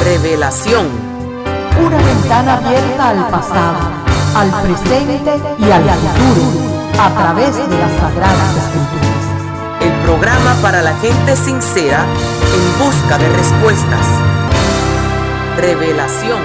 Revelación. Una ventana abierta al pasado, al presente y al futuro, a través de las Sagradas Escrituras. El programa para la gente sincera en busca de respuestas. Revelación.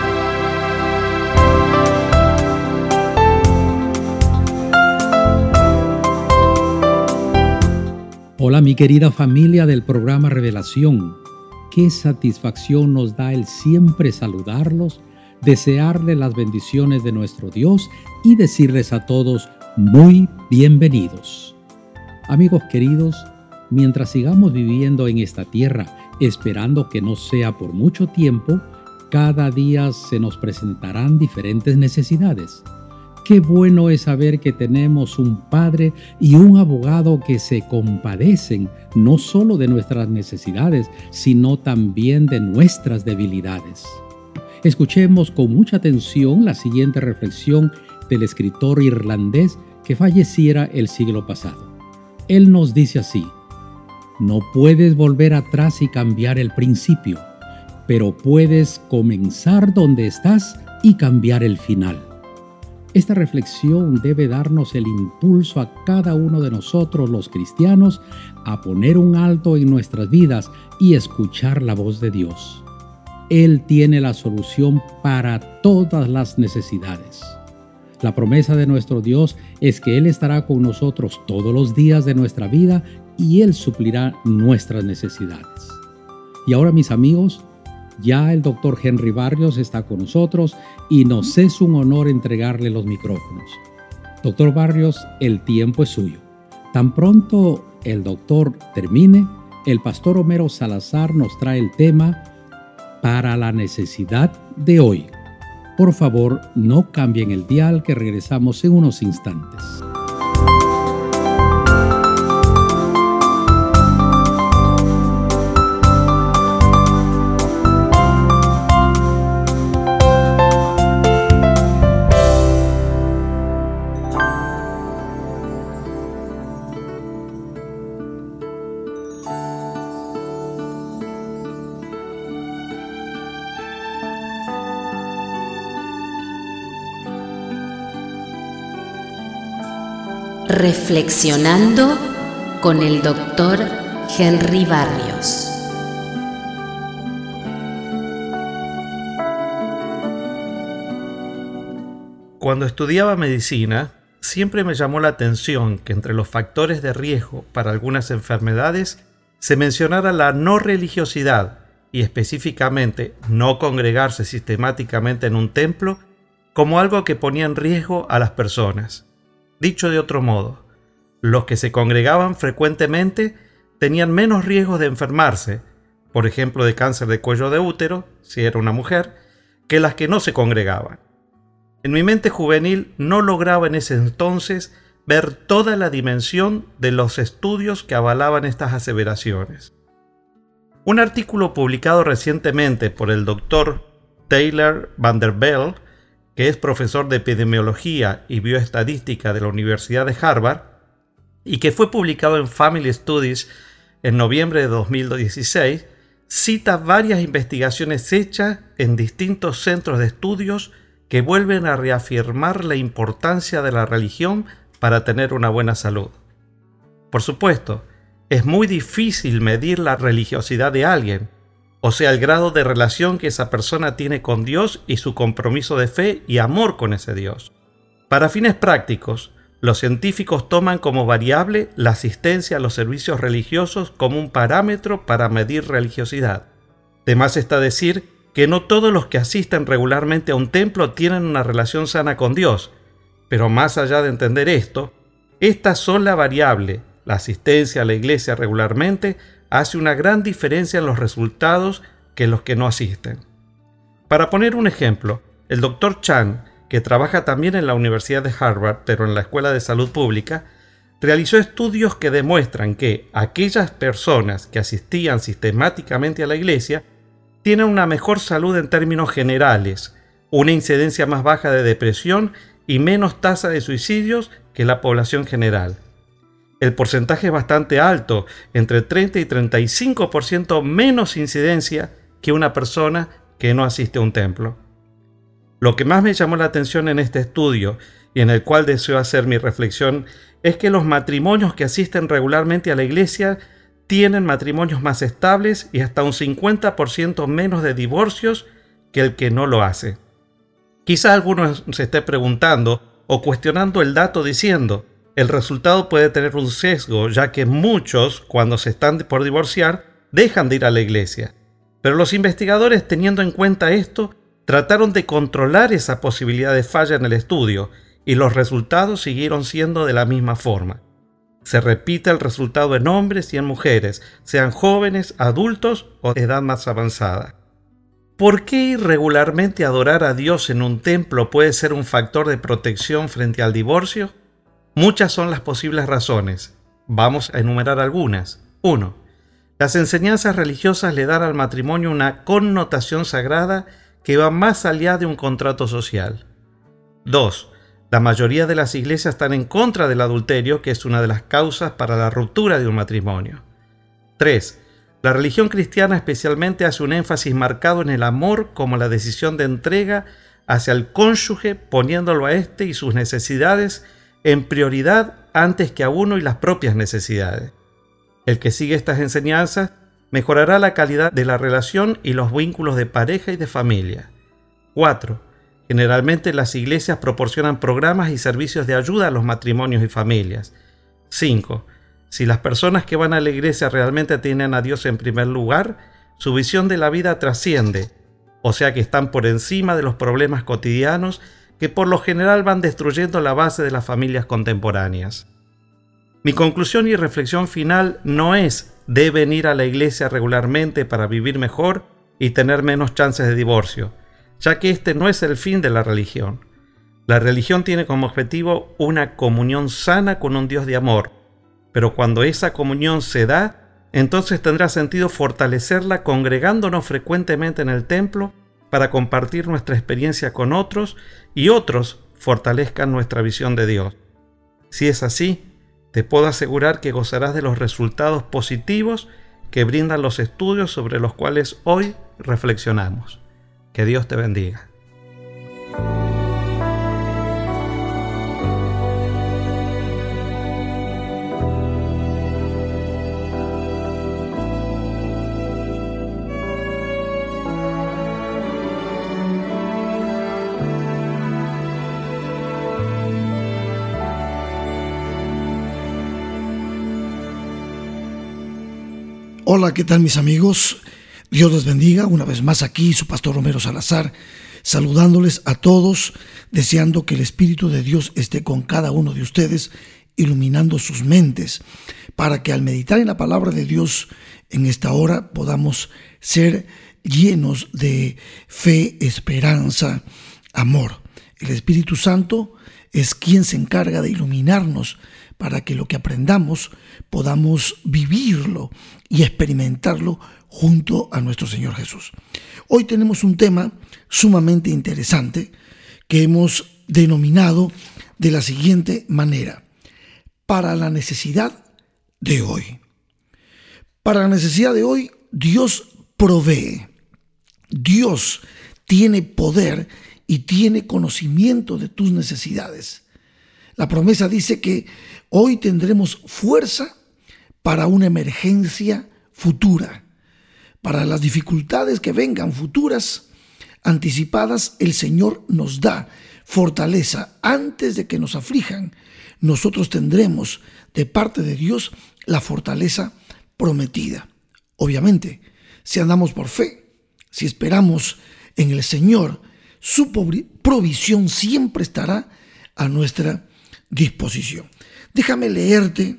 Hola mi querida familia del programa Revelación. Qué satisfacción nos da el siempre saludarlos, desearles las bendiciones de nuestro Dios y decirles a todos muy bienvenidos. Amigos queridos, mientras sigamos viviendo en esta tierra, esperando que no sea por mucho tiempo, cada día se nos presentarán diferentes necesidades. Qué bueno es saber que tenemos un Padre y un abogado que se compadecen no solo de nuestras necesidades, sino también de nuestras debilidades. Escuchemos con mucha atención la siguiente reflexión del escritor irlandés que falleciera el siglo pasado. Él nos dice así: no puedes volver atrás y cambiar el principio, pero puedes comenzar donde estás y cambiar el final. Esta reflexión debe darnos el impulso a cada uno de nosotros los cristianos a poner un alto en nuestras vidas y escuchar la voz de Dios. Él tiene la solución para todas las necesidades. La promesa de nuestro Dios es que Él estará con nosotros todos los días de nuestra vida y Él suplirá nuestras necesidades. Y ahora, mis amigos, ya el doctor Henry Barrios está con nosotros y nos es un honor entregarle los micrófonos. Doctor Barrios, el tiempo es suyo. Tan pronto el doctor termine, el pastor Homero Salazar nos trae el tema para la necesidad de hoy. Por favor, no cambien el dial, que regresamos en unos instantes. Reflexionando con el doctor Henry Barrios. Cuando estudiaba medicina, siempre me llamó la atención que entre los factores de riesgo para algunas enfermedades se mencionara la no religiosidad y específicamente no congregarse sistemáticamente en un templo como algo que ponía en riesgo a las personas. Dicho de otro modo, los que se congregaban frecuentemente tenían menos riesgos de enfermarse, por ejemplo de cáncer de cuello de útero, si era una mujer, que las que no se congregaban. En mi mente juvenil no lograba en ese entonces ver toda la dimensión de los estudios que avalaban estas aseveraciones. Un artículo publicado recientemente por el doctor Taylor Vanderbilt, que es profesor de epidemiología y bioestadística de la Universidad de Harvard, y que fue publicado en Family Studies en noviembre de 2016, cita varias investigaciones hechas en distintos centros de estudios que vuelven a reafirmar la importancia de la religión para tener una buena salud. Por supuesto, es muy difícil medir la religiosidad de alguien, o sea, el grado de relación que esa persona tiene con Dios y su compromiso de fe y amor con ese Dios. Para fines prácticos, los científicos toman como variable la asistencia a los servicios religiosos como un parámetro para medir religiosidad. De más está decir que no todos los que asisten regularmente a un templo tienen una relación sana con Dios, pero más allá de entender esto, esta sola variable, la asistencia a la iglesia regularmente, hace una gran diferencia en los resultados que los que no asisten. Para poner un ejemplo, el Dr. Chan, que trabaja también en la Universidad de Harvard, pero en la Escuela de Salud Pública, realizó estudios que demuestran que aquellas personas que asistían sistemáticamente a la iglesia tienen una mejor salud en términos generales, una incidencia más baja de depresión y menos tasa de suicidios que la población general. El porcentaje es bastante alto, entre 30 y 35% menos incidencia que una persona que no asiste a un templo. Lo que más me llamó la atención en este estudio y en el cual deseo hacer mi reflexión es que los matrimonios que asisten regularmente a la iglesia tienen matrimonios más estables y hasta un 50% menos de divorcios que el que no lo hace. Quizás algunos se esté preguntando o cuestionando el dato diciendo, el resultado puede tener un sesgo, ya que muchos, cuando se están por divorciar, dejan de ir a la iglesia. Pero los investigadores, teniendo en cuenta esto, trataron de controlar esa posibilidad de falla en el estudio, y los resultados siguieron siendo de la misma forma. Se repite el resultado en hombres y en mujeres, sean jóvenes, adultos o de edad más avanzada. ¿Por qué irregularmente adorar a Dios en un templo puede ser un factor de protección frente al divorcio? Muchas son las posibles razones. Vamos a enumerar algunas. 1. Las enseñanzas religiosas le dan al matrimonio una connotación sagrada que va más allá de un contrato social. 2. La mayoría de las iglesias están en contra del adulterio, que es una de las causas para la ruptura de un matrimonio. 3. La religión cristiana especialmente hace un énfasis marcado en el amor como la decisión de entrega hacia el cónyuge, poniéndolo a éste y sus necesidades en prioridad antes que a uno y las propias necesidades. El que sigue estas enseñanzas mejorará la calidad de la relación y los vínculos de pareja y de familia. 4. Generalmente las iglesias proporcionan programas y servicios de ayuda a los matrimonios y familias. 5. Si las personas que van a la iglesia realmente tienen a Dios en primer lugar, su visión de la vida trasciende, o sea que están por encima de los problemas cotidianos que por lo general van destruyendo la base de las familias contemporáneas. Mi conclusión y reflexión final no es deben ir a la iglesia regularmente para vivir mejor y tener menos chances de divorcio, ya que este no es el fin de la religión. La religión tiene como objetivo una comunión sana con un Dios de amor, pero cuando esa comunión se da, entonces tendrá sentido fortalecerla congregándonos frecuentemente en el templo para compartir nuestra experiencia con otros y otros fortalezcan nuestra visión de Dios. Si es así, te puedo asegurar que gozarás de los resultados positivos que brindan los estudios sobre los cuales hoy reflexionamos. Que Dios te bendiga. Hola, ¿qué tal mis amigos? Dios les bendiga. Una vez más aquí su pastor Romero Salazar, saludándoles a todos, deseando que el Espíritu de Dios esté con cada uno de ustedes, iluminando sus mentes, para que al meditar en la palabra de Dios en esta hora podamos ser llenos de fe, esperanza, amor. El Espíritu Santo es quien se encarga de iluminarnos para que lo que aprendamos podamos vivirlo y experimentarlo junto a nuestro Señor Jesús. Hoy tenemos un tema sumamente interesante que hemos denominado de la siguiente manera: para la necesidad de hoy. Para la necesidad de hoy, Dios provee. Dios tiene poder y tiene conocimiento de tus necesidades. La promesa dice que hoy tendremos fuerza para una emergencia futura. Para las dificultades que vengan futuras, anticipadas, el Señor nos da fortaleza. Antes de que nos aflijan, nosotros tendremos de parte de Dios la fortaleza prometida. Obviamente, si andamos por fe, si esperamos en el Señor, su provisión siempre estará a nuestra disposición. Déjame leerte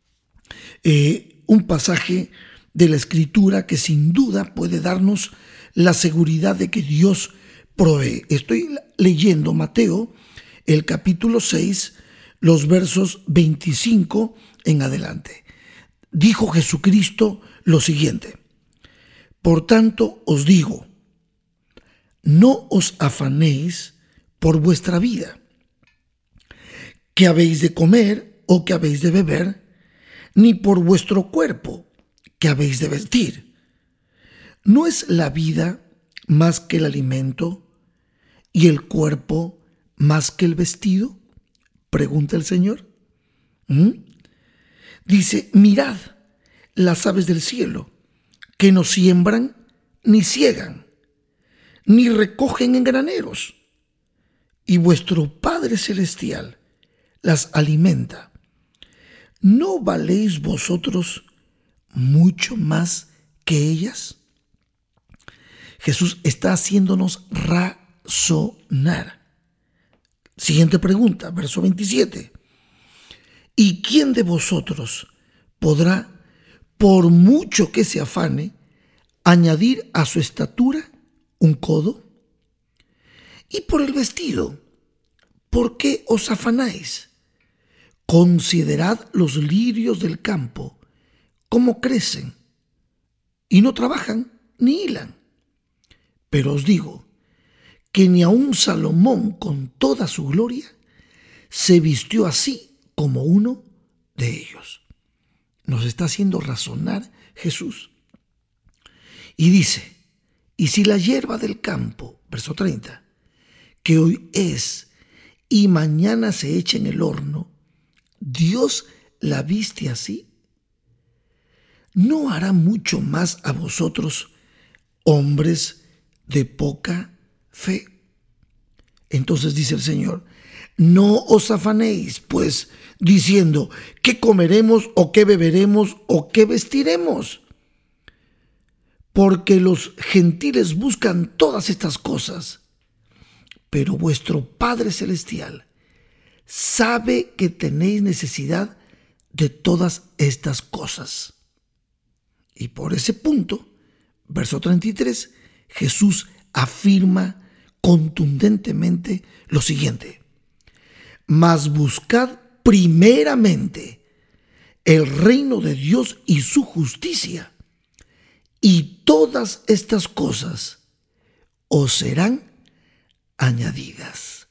un pasaje de la Escritura que sin duda puede darnos la seguridad de que Dios provee. Estoy leyendo Mateo, el capítulo 6, los versos 25 en adelante. Dijo Jesucristo lo siguiente: por tanto os digo, no os afanéis por vuestra vida, qué habéis de comer o qué habéis de beber, ni por vuestro cuerpo, qué habéis de vestir. ¿No es la vida más que el alimento y el cuerpo más que el vestido? Pregunta el Señor. Dice, mirad las aves del cielo, que no siembran, ni ciegan, ni recogen en graneros, y vuestro Padre Celestial las alimenta. ¿No valéis vosotros mucho más que ellas? Jesús está haciéndonos razonar. Siguiente pregunta, verso 27. ¿Y quién de vosotros podrá, por mucho que se afane, añadir a su estatura un codo? Y por el vestido, ¿por qué os afanáis? Considerad los lirios del campo, cómo crecen, y no trabajan ni hilan. Pero os digo que ni aun Salomón con toda su gloria se vistió así como uno de ellos. Nos está haciendo razonar Jesús. Y dice, y si la hierba del campo, verso 30, que hoy es y mañana se echa en el horno, Dios la viste así, ¿no hará mucho más a vosotros, hombres de poca fe? Entonces dice el Señor, no os afanéis, pues, diciendo, ¿qué comeremos o qué beberemos o qué vestiremos? Porque los gentiles buscan todas estas cosas, pero vuestro Padre Celestial sabe que tenéis necesidad de todas estas cosas. Y por ese punto, verso 33, Jesús afirma contundentemente lo siguiente: mas buscad primeramente el reino de Dios y su justicia, y todas estas cosas os serán añadidas.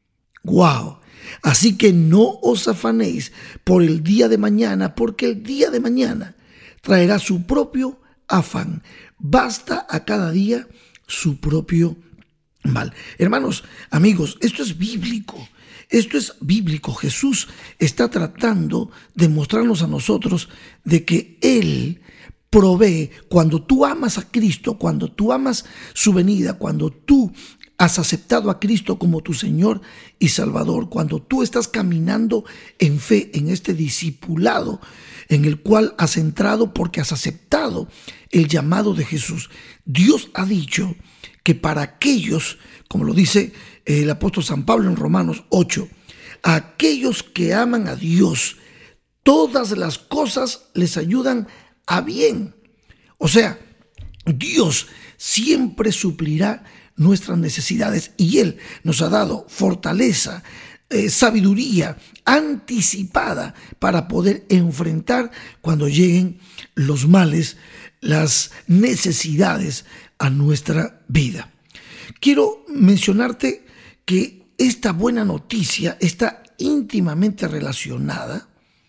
¡Wow! Así que no os afanéis por el día de mañana, porque el día de mañana traerá su propio afán. Basta a cada día su propio mal. Hermanos, amigos, esto es bíblico. Esto es bíblico. Jesús está tratando de mostrarnos a nosotros de que Él provee. Cuando tú amas a Cristo, cuando tú amas su venida, cuando tú has aceptado a Cristo como tu Señor y Salvador, cuando tú estás caminando en fe, en este discipulado en el cual has entrado porque has aceptado el llamado de Jesús, Dios ha dicho que para aquellos, como lo dice el apóstol San Pablo en Romanos 8, a aquellos que aman a Dios, todas las cosas les ayudan a bien. O sea, Dios siempre suplirá nuestras necesidades y Él nos ha dado fortaleza, sabiduría anticipada para poder enfrentar cuando lleguen los males, las necesidades a nuestra vida. Quiero mencionarte que esta buena noticia está íntimamente relacionada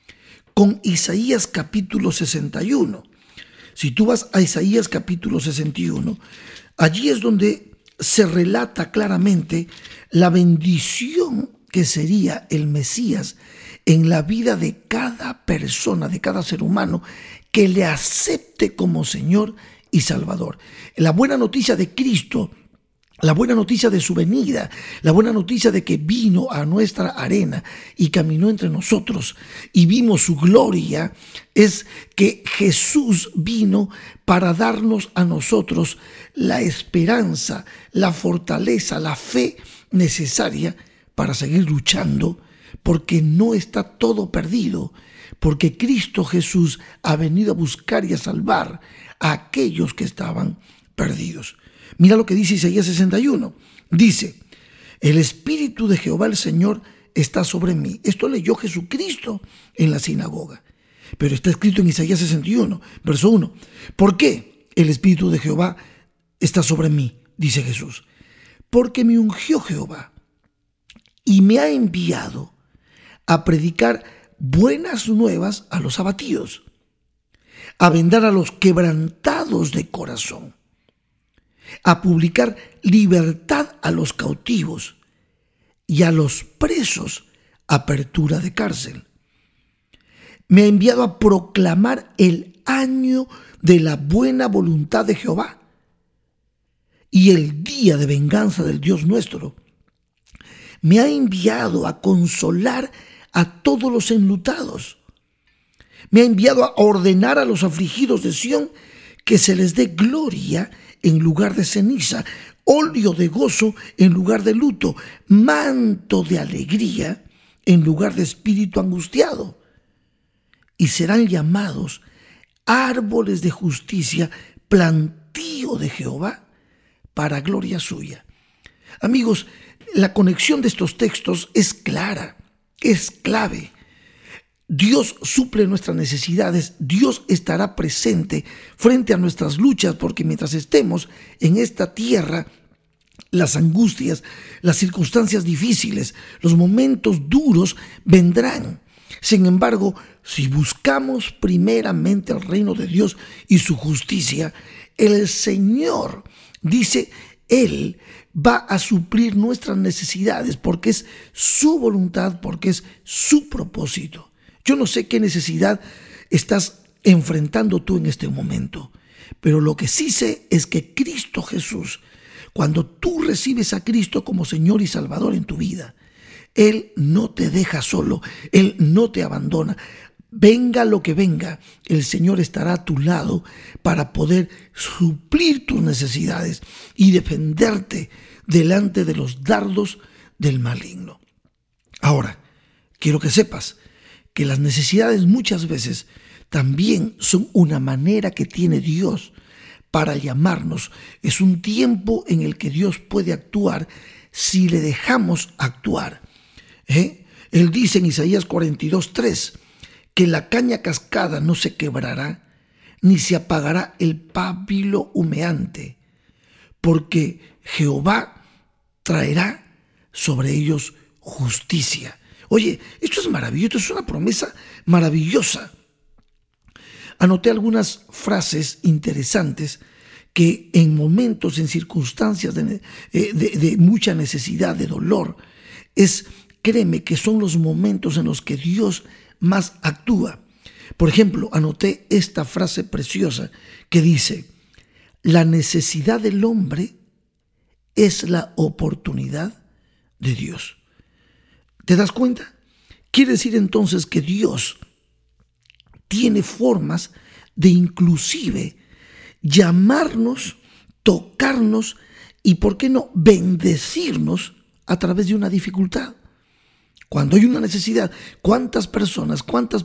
con Isaías capítulo 61. Si tú vas a Isaías capítulo 61, allí es donde se relata claramente la bendición que sería el Mesías en la vida de cada persona, de cada ser humano que le acepte como Señor y Salvador. La buena noticia de Cristo, la buena noticia de su venida, la buena noticia de que vino a nuestra arena y caminó entre nosotros y vimos su gloria, es que Jesús vino para darnos a nosotros la esperanza, la fortaleza, la fe necesaria para seguir luchando, porque no está todo perdido, porque Cristo Jesús ha venido a buscar y a salvar a aquellos que estaban perdidos. Mira lo que dice Isaías 61. Dice, el Espíritu de Jehová el Señor está sobre mí. Esto leyó Jesucristo en la sinagoga, pero está escrito en Isaías 61, verso 1. ¿Por qué el Espíritu de Jehová está sobre mí? Dice Jesús. Porque me ungió Jehová y me ha enviado a predicar buenas nuevas a los abatidos, a vendar a los quebrantados de corazón, a publicar libertad a los cautivos y a los presos apertura de cárcel. Me ha enviado a proclamar el año de la buena voluntad de Jehová y el día de venganza del Dios nuestro. Me ha enviado a consolar a todos los enlutados. Me ha enviado a ordenar a los afligidos de Sión que se les dé gloria en lugar de ceniza, óleo de gozo en lugar de luto, manto de alegría en lugar de espíritu angustiado. Y serán llamados árboles de justicia, plantío de Jehová, para gloria suya. Amigos, la conexión de estos textos es clara, es clave. Dios suple nuestras necesidades, Dios estará presente frente a nuestras luchas, porque mientras estemos en esta tierra, las angustias, las circunstancias difíciles, los momentos duros vendrán. Sin embargo, si buscamos primeramente el reino de Dios y su justicia, el Señor, dice, Él va a suplir nuestras necesidades porque es su voluntad, porque es su propósito. Yo no sé qué necesidad estás enfrentando tú en este momento, pero lo que sí sé es que Cristo Jesús, cuando tú recibes a Cristo como Señor y Salvador en tu vida, Él no te deja solo, Él no te abandona. Venga lo que venga, el Señor estará a tu lado para poder suplir tus necesidades y defenderte delante de los dardos del maligno. Ahora, quiero que sepas que las necesidades muchas veces también son una manera que tiene Dios para llamarnos. Es un tiempo en el que Dios puede actuar si le dejamos actuar. Él dice en Isaías 42:3 que la caña cascada no se quebrará, ni se apagará el pábilo humeante, porque Jehová traerá sobre ellos justicia. Oye, esto es maravilloso, es una promesa maravillosa. Anoté algunas frases interesantes que en momentos, en circunstancias de mucha necesidad, de dolor, créeme que son los momentos en los que Dios más actúa. Por ejemplo, anoté esta frase preciosa que dice: la necesidad del hombre es la oportunidad de Dios. ¿Te das cuenta? Quiere decir entonces que Dios tiene formas de inclusive llamarnos, tocarnos y, ¿por qué no?, bendecirnos a través de una dificultad. Cuando hay una necesidad, ¿cuántas personas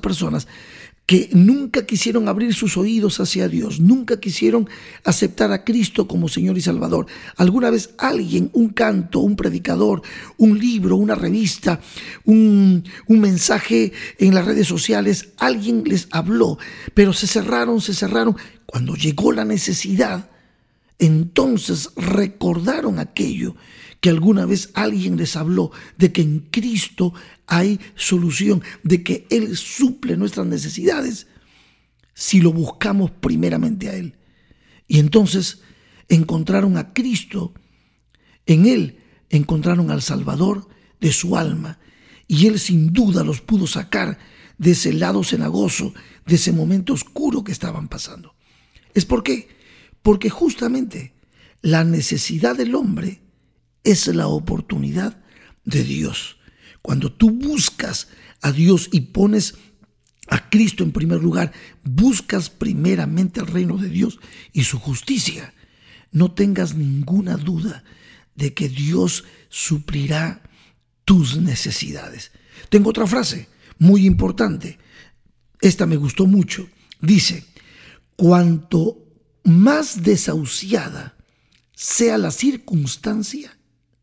que nunca quisieron abrir sus oídos hacia Dios, nunca quisieron aceptar a Cristo como Señor y Salvador? Alguna vez alguien, un canto, un predicador, un libro, una revista, un mensaje en las redes sociales, alguien les habló, pero se cerraron. Cuando llegó la necesidad, entonces recordaron aquello que alguna vez alguien les habló, de que en Cristo hay solución, de que Él suple nuestras necesidades si lo buscamos primeramente a Él. Y entonces encontraron a Cristo, en Él encontraron al Salvador de su alma, y Él sin duda los pudo sacar de ese lado cenagoso, de ese momento oscuro que estaban pasando. ¿Es por qué? Porque justamente la necesidad del hombre es la oportunidad de Dios. Cuando tú buscas a Dios y pones a Cristo en primer lugar, buscas primeramente el reino de Dios y su justicia, no tengas ninguna duda de que Dios suplirá tus necesidades. Tengo otra frase muy importante. Esta me gustó mucho. Dice: cuanto más desahuciada sea la circunstancia,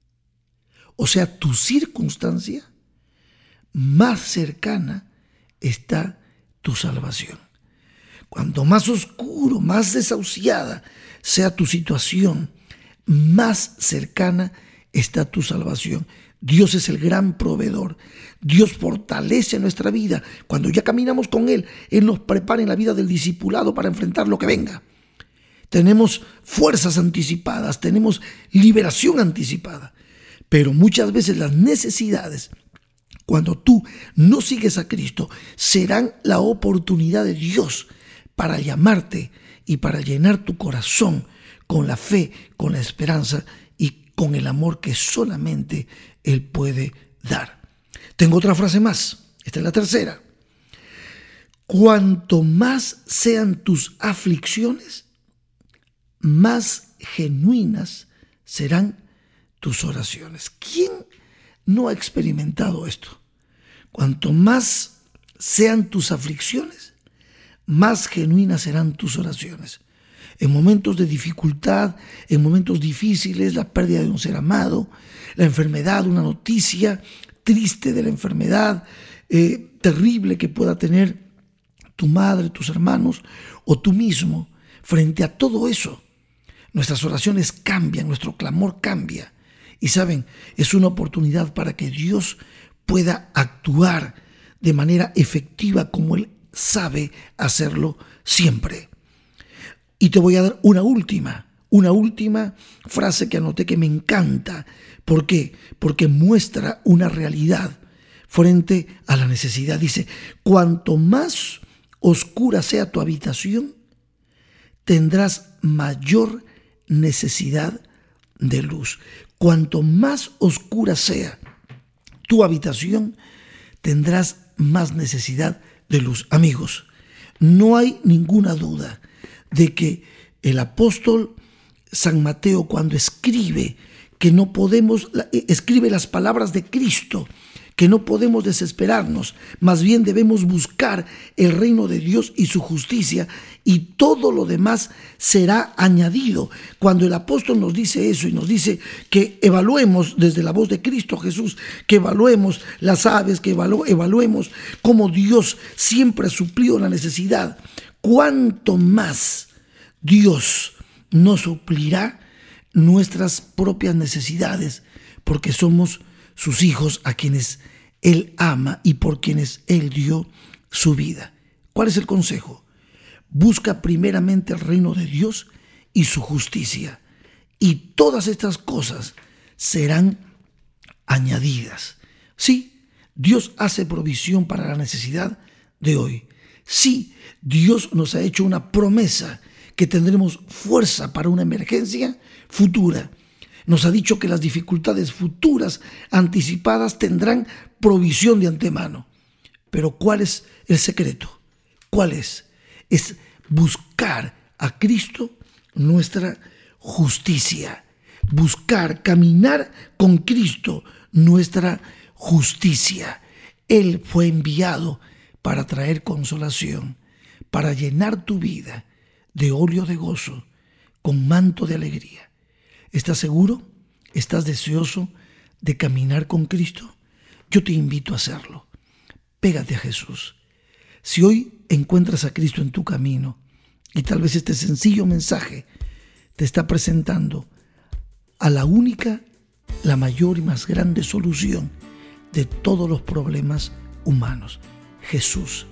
o sea, tu circunstancia, más cercana está tu salvación. Cuanto más oscuro, más desahuciada sea tu situación, más cercana está tu salvación. Dios es el gran proveedor. Dios fortalece nuestra vida. Cuando ya caminamos con Él, Él nos prepara en la vida del discipulado para enfrentar lo que venga. tenemos fuerzas anticipadas, tenemos liberación anticipada. Pero muchas veces las necesidades, cuando tú no sigues a Cristo, serán la oportunidad de Dios para llamarte y para llenar tu corazón con la fe, con la esperanza y con el amor que solamente Él puede dar. Tengo otra frase más. Esta es la tercera. Cuanto más sean tus aflicciones, más genuinas serán tus oraciones. ¿Quién no ha experimentado esto? Cuanto más sean tus aflicciones, más genuinas serán tus oraciones. En momentos de dificultad, en momentos difíciles, la pérdida de un ser amado, la enfermedad, una noticia triste de la enfermedad, terrible que pueda tener tu madre, tus hermanos o tú mismo. Frente a todo eso, nuestras oraciones cambian, nuestro clamor cambia. Y saben, es una oportunidad para que Dios pueda actuar de manera efectiva como Él sabe hacerlo siempre. Y te voy a dar una última frase que anoté que me encanta. ¿Por qué? Porque muestra una realidad frente a la necesidad. Dice, cuanto más oscura sea tu habitación, tendrás mayor necesidad de luz. Cuanto más oscura sea tu habitación, tendrás más necesidad de luz. Amigos, no hay ninguna duda de que el apóstol San Mateo, cuando escribe las palabras de Cristo, que no podemos desesperarnos, más bien debemos buscar el reino de Dios y su justicia, y todo lo demás será añadido. Cuando el apóstol nos dice eso y nos dice que evaluemos desde la voz de Cristo Jesús, que evaluemos las aves, que evaluemos cómo Dios siempre ha suplido la necesidad, cuánto más Dios nos suplirá nuestras propias necesidades, porque somos sus hijos a quienes Él ama y por quienes Él dio su vida. ¿Cuál es el consejo? Busca primeramente el reino de Dios y su justicia, y todas estas cosas serán añadidas. Sí, Dios hace provisión para la necesidad de hoy. Sí, Dios nos ha hecho una promesa que tendremos fuerza para una emergencia futura. Nos ha dicho que las dificultades futuras anticipadas tendrán provisión de antemano. Pero ¿cuál es el secreto? ¿Cuál es? Es buscar a Cristo nuestra justicia. Buscar, caminar con Cristo nuestra justicia. Él fue enviado para traer consolación, para llenar tu vida de óleo de gozo, con manto de alegría. ¿Estás seguro? ¿Estás deseoso de caminar con Cristo? Yo te invito a hacerlo. Pégate a Jesús. Si hoy encuentras a Cristo en tu camino y tal vez este sencillo mensaje te está presentando a la única, la mayor y más grande solución de todos los problemas humanos. Jesús.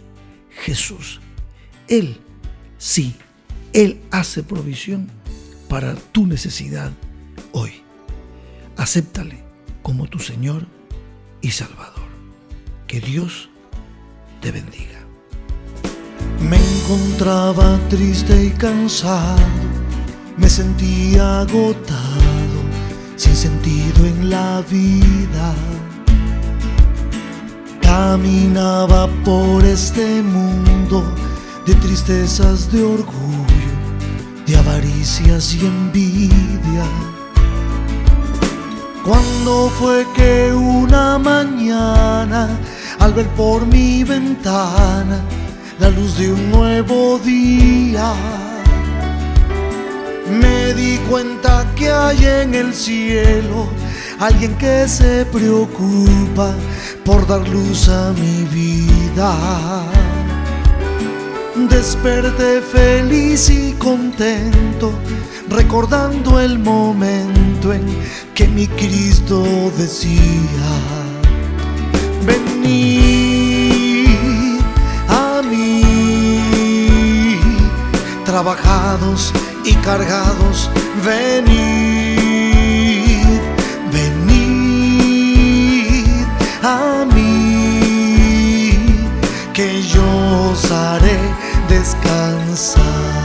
Él, sí, Él hace provisión para tu necesidad hoy. Acéptale como tu Señor y Salvador. Que Dios te bendiga. Me encontraba triste y cansado, me sentía agotado, sin sentido en la vida. Caminaba por este mundo de tristezas, de orgullo, de avaricias y envidia. Cuando fue que una mañana, al ver por mi ventana la luz de un nuevo día, me di cuenta que hay en el cielo alguien que se preocupa por dar luz a mi vida. Desperté feliz y contento, recordando el momento en que mi Cristo decía: venid a mí, trabajados y cargados, venid, venid a mí, que yo os haré descansar.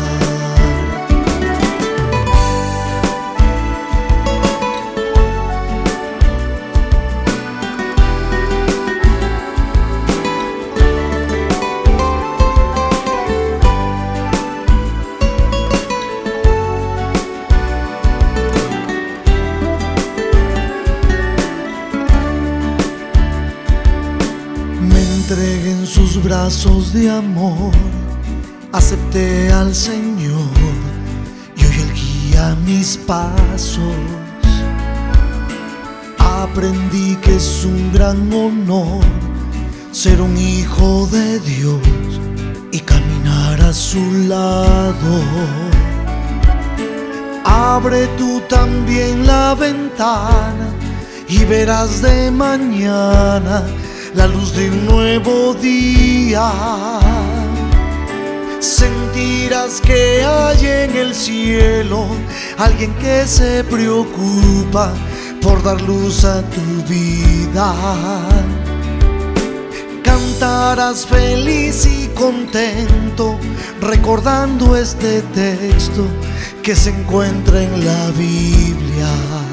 Entregué en sus brazos de amor, acepté al Señor y hoy Él guía mis pasos. Aprendí que es un gran honor ser un hijo de Dios y caminar a su lado. Abre tú también la ventana y verás de mañana la luz de un nuevo día. Sentirás que hay en el cielo alguien que se preocupa por dar luz a tu vida. Cantarás feliz y contento recordando este texto que se encuentra en la Biblia.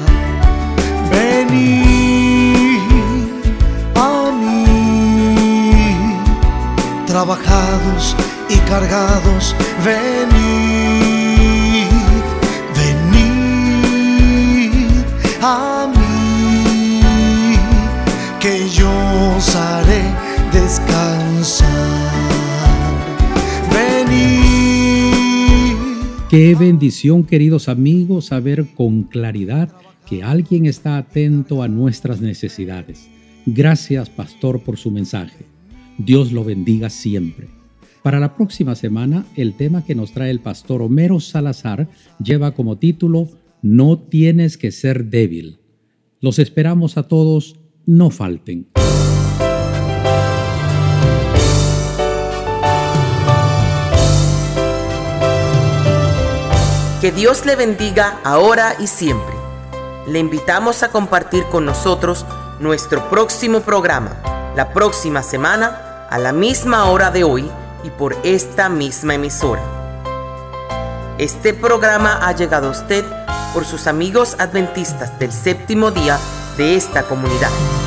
Venid a mí, trabajados y cargados, venid, venid a mí, que yo os haré descansar. Venid. Qué bendición, queridos amigos, saber con claridad que alguien está atento a nuestras necesidades. Gracias, pastor, por su mensaje. Dios lo bendiga siempre. Para la próxima semana, el tema que nos trae el pastor Homero Salazar lleva como título No tienes que ser débil. Los esperamos a todos, no falten. Que Dios le bendiga ahora y siempre. Le invitamos a compartir con nosotros nuestro próximo programa, la próxima semana, a la misma hora de hoy y por esta misma emisora. Este programa ha llegado a usted por sus amigos adventistas del séptimo día de esta comunidad.